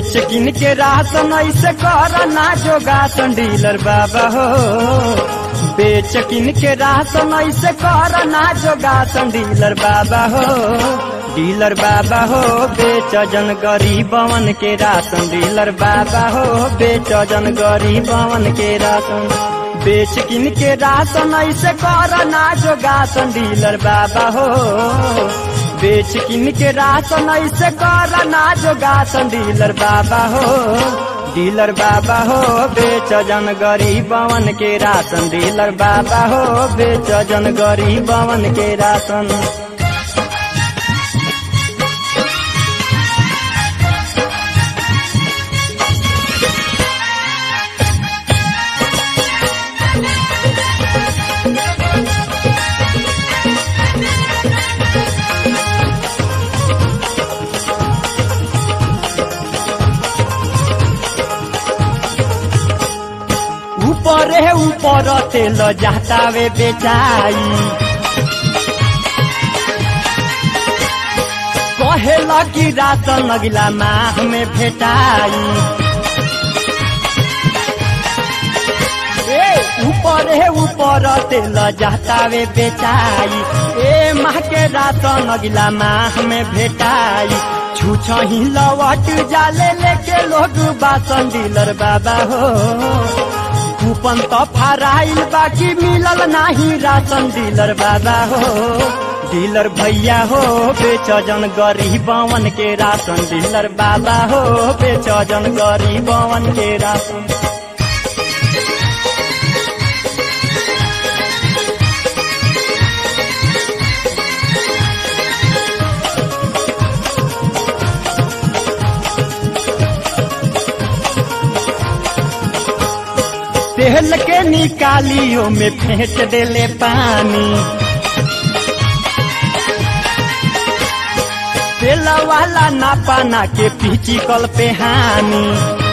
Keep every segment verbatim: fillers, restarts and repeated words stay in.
बेच किन के राशन ऐसे कर ना जोगासन डीलर बाबा हो। बेच किन के राशन ऐसे कर ना जोगासन डीलर बाबा हो। डीलर बाबा हो बेच जन गरीबवन के राशन डीलर बाबा हो बेच जन गरीबवन के राशन। बेच किन के राशन ऐसे कर ना जोगासन डीलर बाबा हो। बेच किन के राशन ऐसे कर ना जोगासन डीलर बाबा हो। डीलर बाबा हो बेच जन गरीबवन के राशन डीलर बाबा हो बेच जन गरीबवन के राशन। ऊपर है ऊपर तेल जातावे बेचाई। कहेला कि राशन अगला माह में भेटाई। ऊपर है ऊपर तेल जातावे बेचाई। ए माह के राशन अगला माह में भेटाई। छूछ ही लवट जाले लेके लोग बासन डीलर बाबा हो। कूपन तो फराइल बाकी मिलल नाही राशन डीलर बाबा हो। डीलर भैया हो बेच जन गरीबवन के राशन डीलर बाबा हो बेच जन गरीबवन के राशन। तेल के निकालियो में फेंट देले पानी। तेल वाला ना पाना के पीछी कल पे हानि।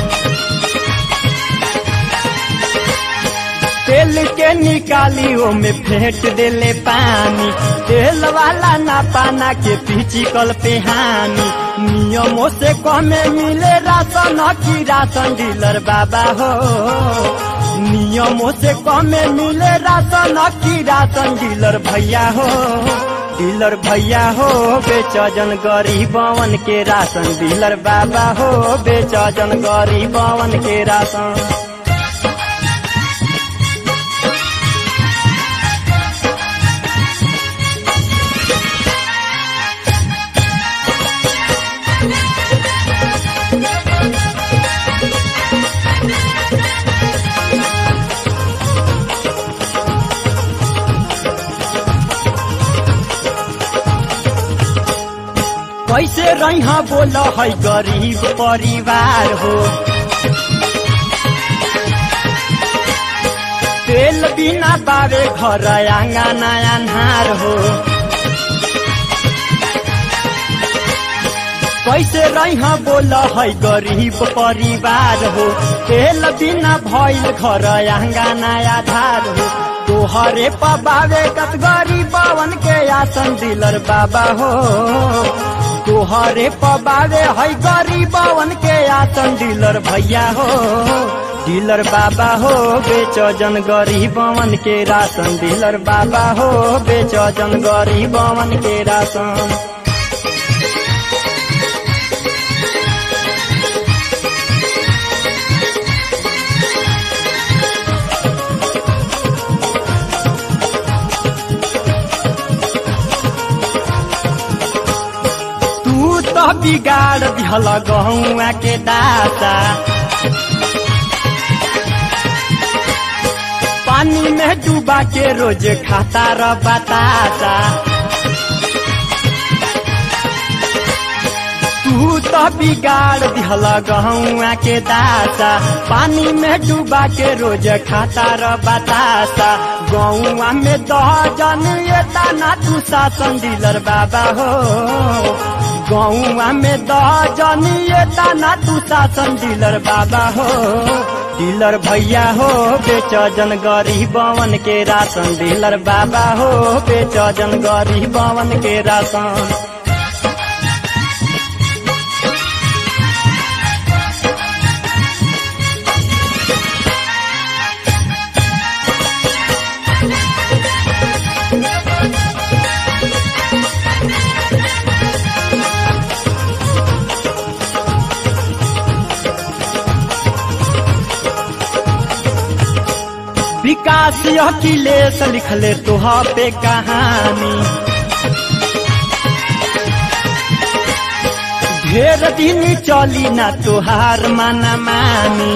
तेल के निकालियो में फेंट देले पानी। तेल वाला ना पाना के पीछी कल पे हानि। नियमों से कमे मिले राशन की राशन डीलर बाबा हो। नियमों से कमे मिले राशन की राशन डीलर भैया हो। डीलर भैया हो बेच जन गरीबवन के राशन डीलर बाबा हो बेच जन गरीबवन के राशन। कैसे रहा बोल है गरीब परिवार हो। तेल बिना बावे घर आंगना अन्हार हो। कैसे रहा बोल है गरीब परिवार हो। तेल बिना भइल घर आंगना आधार हो। तोहरे पबावे कत गरीबवन के आसन डीलर बाबा हो। तोहरे पबावे है गरीबवन के आसन डीलर भैया हो। डीलर बाबा हो बेच जन गरीबवन के राशन डीलर बाबा हो बेच जन गरीबवन के राशन। बिगाड़ दिहल गहुआ के दासा। पानी में डूबा के रोज खाता र बतासा। तू तो बिगाड़ दिहल गहुआ के दासा। पानी में डूबा के रोज खाता र बतासा। गहुआ में दह जन ये ताना तू शासन डीलर बाबा हो। गौआ में दजनिए ताना तू शासन डीलर बाबा हो। डीलर भैया हो बेच जन गरीबवन के राशन डीलर बाबा हो बेच जन गरीबवन के राशन। अखिलेश लिखले तोहा पे कहानी, ढेर दिन चली ना तोहार माना मानी।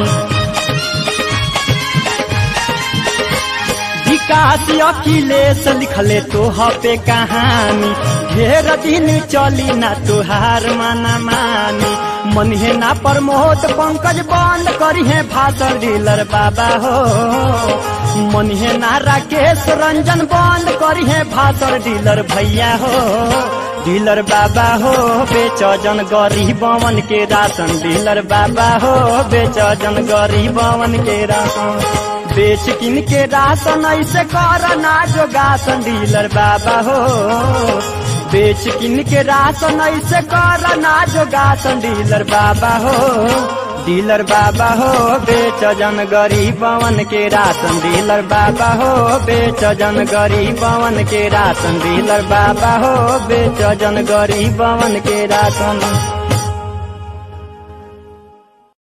विकास अखिलेश लिखले तोहा पे कहानी, ढेर दिन चली ना तोहार माना मानी। मन है ना प्रमोद पंकज बंद करी है भाषण डीलर बाबा हो, मन है ना राकेश रंजन बंद करी है भाषण डीलर भैया हो। डीलर बाबा हो बेच जन गरीबवन के राशन, डीलर बाबा हो बेच जन गरीबवन के राशन। बेच किन के राशन ऐसे कर ना जोगासन, डीलर बाबा हो बेच किन के राशन ऐसे कर ना जोगासन, डीलर बाबा हो। डीलर बाबा हो बेच जन गरीबवन के राशन, डीलर बाबा हो बेच जन गरीबवन के राशन, डीलर बाबा हो बेच जन गरीबवन के राशन।